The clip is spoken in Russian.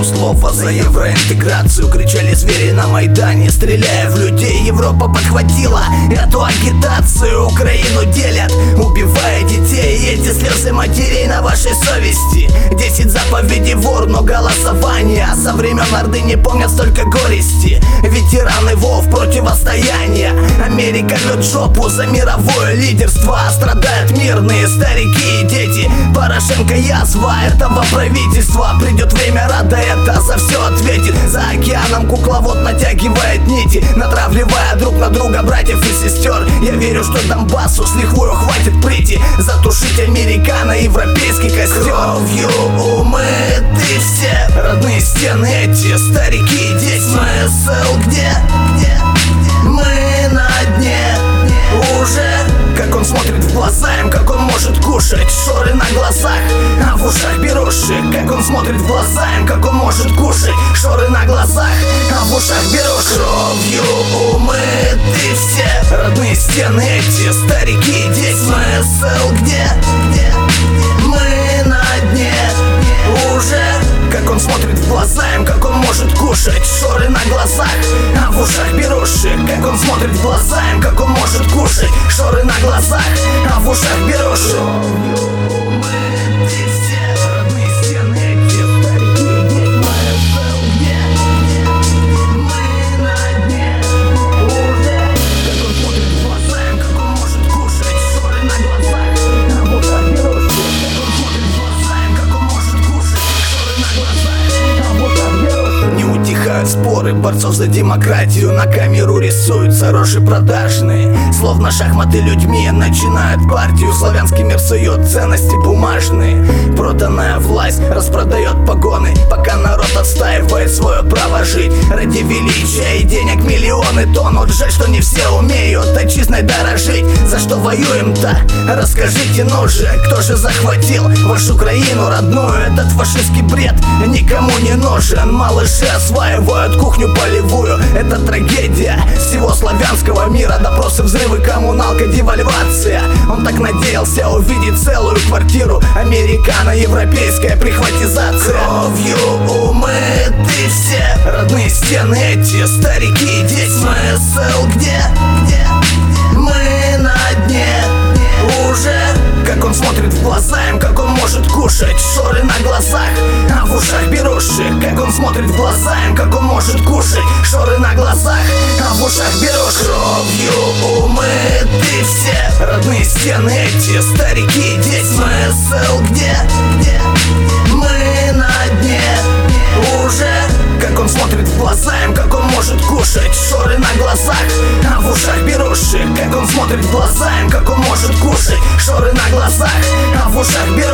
свободу слова, за евроинтеграцию кричали звери на Майдане, стреляя в людей. Европа подхватила эту агитацию. Украину делят, убивая детей. Эти слезы матерей на вашей совести. 10 заповедей вор, но голосование. Со времен Орды не помнят столько горести. Ветераны ВОВ, противостояние. Америка льет жопу за мировое лидерство. Страдают мирные старики и дети. Порошенко язва этого правительства. Придет время, Рада это за все ответит. За океаном кукловод натягивает нити, натравливая друг на друга братьев и сестер. Я верю, что Донбассу с лихвою хватит прийти, затушить американо-европейский костер. Кровью умыты все родные стены, эти старики и дети. Смысл где? Мы на дне уже. Как он смотрит в глаза им, как он может кушать. Шоры на глазах, а в ушах беруши. Как он смотрит в глаза им, как он может кушать. Шоры на глазах, а в ушах беруши. Кровью умыты все родные стены, эти старики и дети. Смысл где? Мы на дне уже. Как он смотрит в глаза им, как он может кушать. Шоры на глазах, а в ушах беруши. Как он смотрит в глаза им, как он может кушать. Шоры на глазах, а в ушах беруши. Споры борцов за демократию на камеру рисуются рожи продажные. Словно шахматы людьми начинают партию. Славянский мир сует ценности бумажные. Проданная власть распродает погоны, пока народ отстаивает свое право жить. Ради величия и денег миллионы тонут. Жаль, что не все умеют отчизной дорожить. За что воюем-то? Расскажите, ну же, кто же захватил вашу Украину родную? Этот фашистский бред никому не нужен. Малыши осваивают кухню полевую. Это трагедия всего славянского мира. Допросы, взрывы, коммуналка, девальвация. Он так надеялся увидеть целую квартиру. Американо-европейская прихватизация. Кровью умыты все родные стены, эти старики и дети. Смысл где? Мы на дне уже. Как он смотрит в глаза им, как он может кушать. Шоры на глазах, а в ушах беруши. Как он смотрит в глаза им, как он может кушать. Шоры на глазах, а в ушах беруши. Кровью умыты все родные стены, эти старики и дети. Смысл где? Мы на дне уже. Как он смотрит в глаза им, как он может кушать. Шоры на глазах, а в ушах беруши. Как он смотрит в глаза им, как он может кушать. Шоры на глазах, а в ушах беруши.